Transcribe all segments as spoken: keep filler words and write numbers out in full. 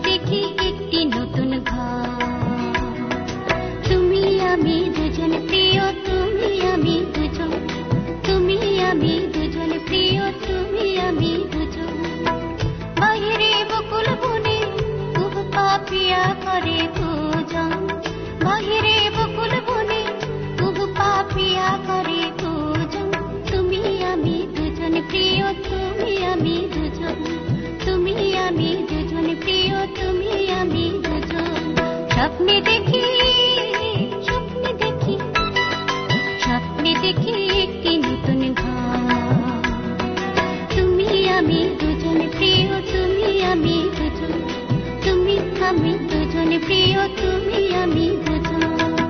দেখি একটি নতুন ঘর। তুমি আমি দুজন প্রিয়, তুমি আমি দুজন, তুমি আমি দুজন প্রিয়, তুমি আমি দুজন। বাহিরে বকুল বনে কুহ পাপিয়া করে পূজন, বাহিরে বকুল বনে কুহ পাপিয়া করে পূজন। তুমি আমি দুজন প্রিয়, তুমি আমি দুজন, তুমি আমি দুজন প্রিয়, তুমি আমি দুজন। স্বপ্নে দেখি, স্বপ্নে দেখি, স্বপ্নে দেখি একটি নতুন ঘর। তুমি আমি দুজন প্রিয়, তুমি আমি দুজন, তুমি আমি দুজন প্রিয়, তুমি আমি দুজন।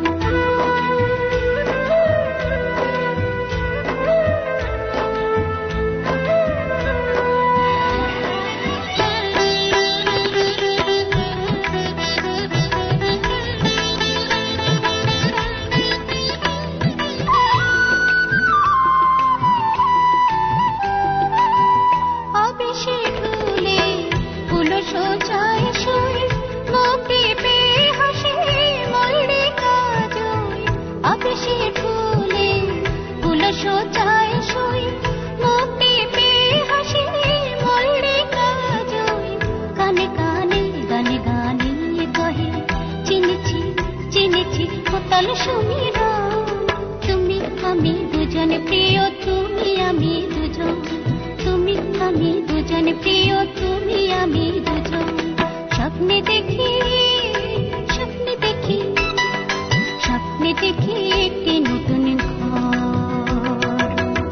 তুমি আমি দুজন প্রিয়, তুমি আমি দুজন, তুমি আমি দুজন প্রিয়, তুমি আমি দুজন। স্বপ্নে দেখি, স্বপ্নে দেখি, স্বপ্নে দেখি একটি নতুন ঘর।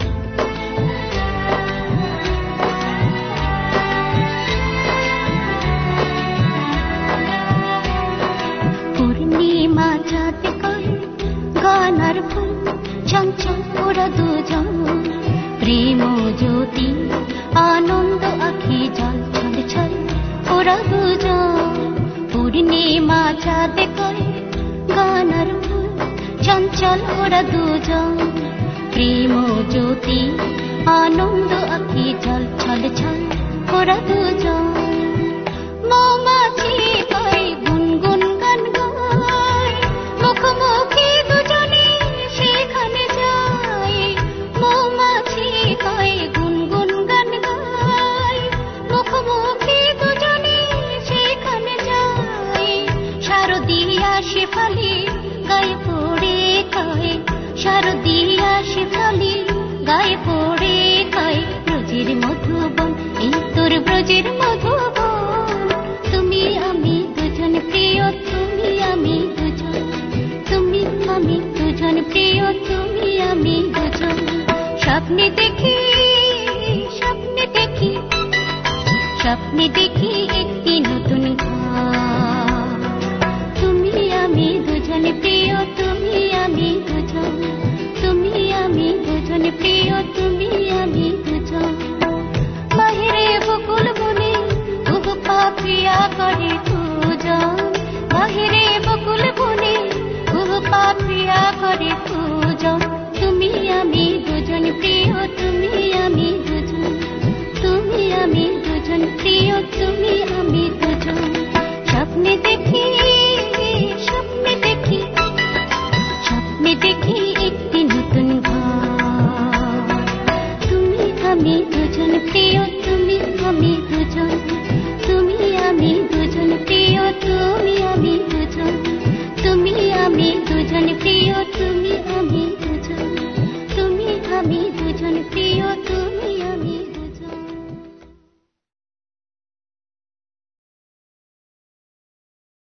পূর্ণিমা চাঁদ কয় গানার ফুল, চঞ্চল ওরা দুজন, প্রেম জ্যোতি আনন্দ আখি জল ছল ছল ওরা দুজন। পূর্ণিমা চাঁদ কয় গানার ফুল, চঞ্চল ওরা দুজন, প্রেম জ্যোতি আনন্দ আখি জল ছল ছল ওরা দুজন। মৌমাছি কয় গুনগুন গান গায়, মুখোমুখি দুজনে সেখানে যায়। মৌমাছি কয় গুনগুন গান গায়, মুখোমুখি দুজনে সেখানে যায়। শারদিয়া শেফালি গায়ে পড়ে কয়, শারদিয়া শেফালি গায়ে পড়ে কয়, ব্রজের মধুবন এই তোর ব্রজের মধুবন। তুমি আমি দুজন প্রিয়, তুমি আমি দুজন, তুমি আমি দুজন প্রিয়, তুমি আমি দুজন। স্বপ্নে দেখি, স্বপ্নে দেখি, স্বপ্নে দেখি একটি নতুন ঘর। তুমি আমি দুজন প্রিয়, তুমি আমি দুজন, তুমি আমি দুজন প্রিয়, তুমি আমি দুজন। বাহিরে বকুল বনে কুহ পাপিয়া করে পূজন, বাহিরে বকুল বনে কুহ পাপিয়া করে পূজন। তুমি আমি দুজন প্রিয়, তুমি আমি দুজন,